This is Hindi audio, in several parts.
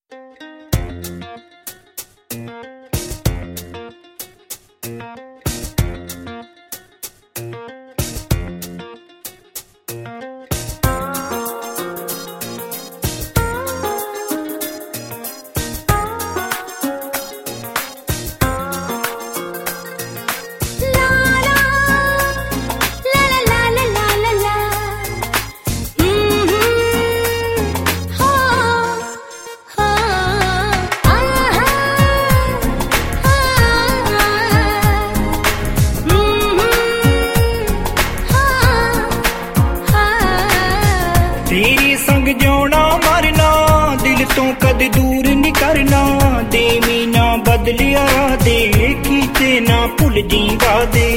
तेरे संग जोना मरना दिल तो कद दूर नहीं करना देवी ना बदलिया दे कीते ना भुल जीवा दे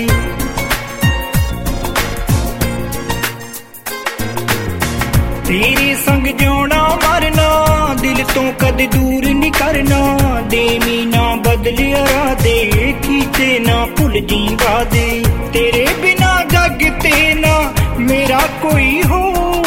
तेरे संग जोना मरना दिल तो कद दूर नहीं करना देवी ना बदलिया दे कीते ना भुल जीवा दे तेरे बिना जग ते ना मेरा कोई हो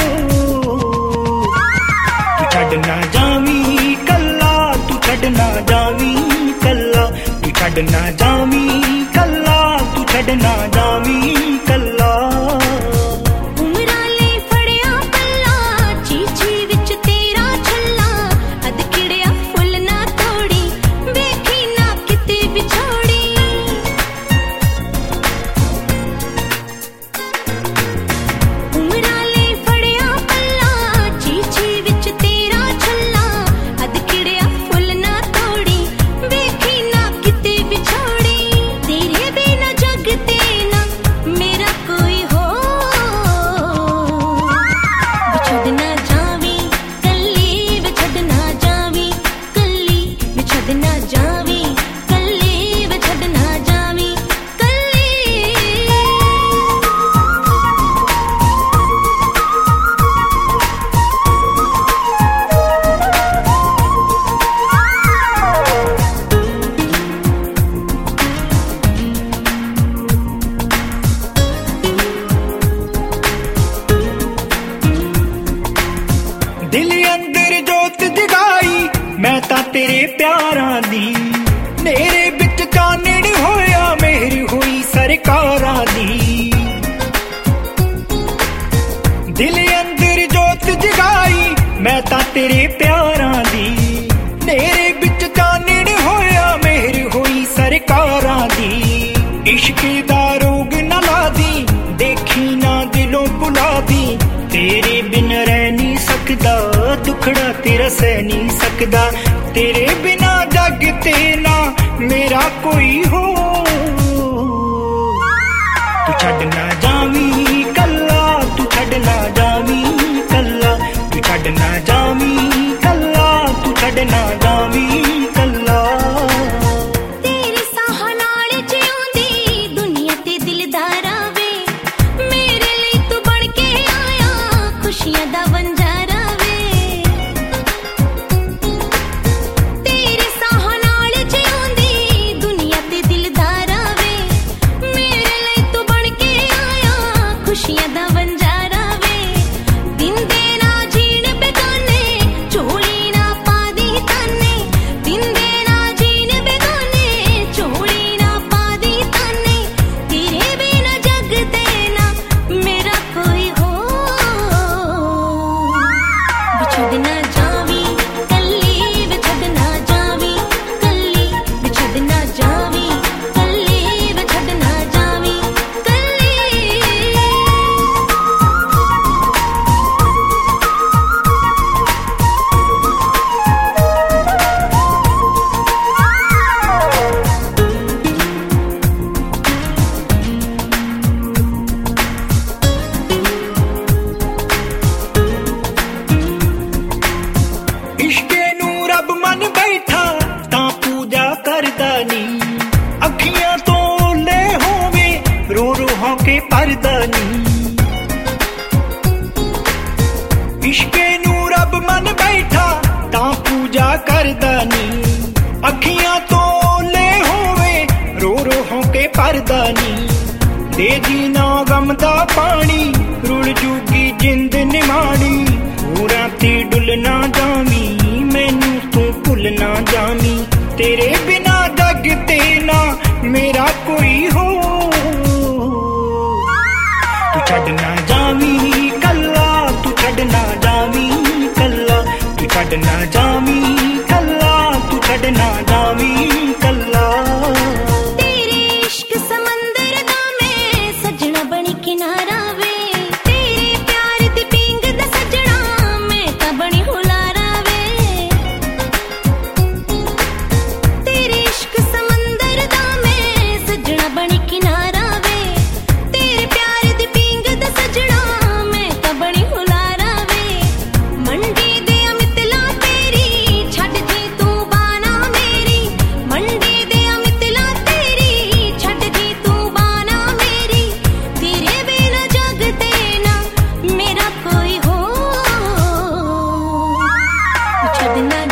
छड़ ना जावी कल्ला तू छड़ ना जावी कल्ला तू छड़ ना जावी कल्ला तू छड़ ना जावी कल्ला उमराले फड़िया पल्ला चीची विच तेरा छल्ला अद किड़िया फुल ना तोड़ी वेखी ना किते विछोड़ी उमराले फड़िया पल्ला चीची विच तेरा छल्ला अद किड़िया फुल ना तोड़ी वेखी ना किते विछोड़ी तेरे बिना जग ते ना मेरा कोई हो विछड़ ना जावी कल्ली विछड़ ना जावी कल्ली विछड़ ना जावी कल्ली विछड़ ना जावी कल्ली दिल अंदर जोत जगाई मैं ता तेरे प्यारां दी मेरे बिच चानण होया मेहर हुई सरकारां दी दिल अंदर जोत जगाई मैं ता तेरे प्यारां दी मेरे बिच चानण होया मेहर हुई सरकारां दी इश्क दा रोग न ला दी देखी ना दिलों बुला दी तेरे बिन रह नहीं सकदा दुखड़ा तेरा सह नहीं सकदा तेरे बिना जग ते ना मेरा कोई हो तू छड़ ना जावी कल्ला तू छड़ ना जावी कल्ला तू छड़ ना जावी कल्ला तू छड़ ना जावी कल्ला तेरे साह नाल जिउंदी दुनिया ते दिलदारा वे मेरे लिए तू बन के आया खुशियां दा वंजारा वे तेरे साह नाल जिउंदी दुनिया ते दिलदारा वे मेरे लिए तू बन के आया खुशियां दा वंजारा वे दिन दे ना जीण बेगाने झोली ना पा दी ताने दिन दे ना जीण बेगाने झोली ना पा दी ताने तेरे बिना जग ते ना मेरा कोई हो विछड़ ना जावी कल्ली विछड़ ना जावी कल्ली विछड़ ना जावी कल्ली विछड़ ना जावी कल्ली इश्के नू रब मन बैठा तां पूजा करदा नी अखियां तो ले होवे रो रो होके परदा नी इश्के नू रब मन बैठा तां पूजा करदा नी अखियां तो ले होवे रो रो होके परदा नी दे जी ना गम दा पानी रुल जूगी जिंद निमाणी पूरा ती डुल ना जावी मैनू तू छड़ना जामी कल्ला, तू छड़ना जामी कल्ला। तेरे इश्क समंदर दा मैं सजना बनी किनारा वे, तेरे प्यार दी पींग दा सजना मैं तां बनी हुलारा वे। तेरे इश्क समंदर दा मैं सजना बनी किनारा वे, तेरे प्यार दी पींग दा सजना मैं तां बनी हुलारा वे। मंडी दे मितला तेरी छड़ जी तू बाना मेरी, मंडी दे मितला तेरी छड़ जी तू बाना मेरी। तेरे बिना जगते ना मेरा कोई हो, छड़ना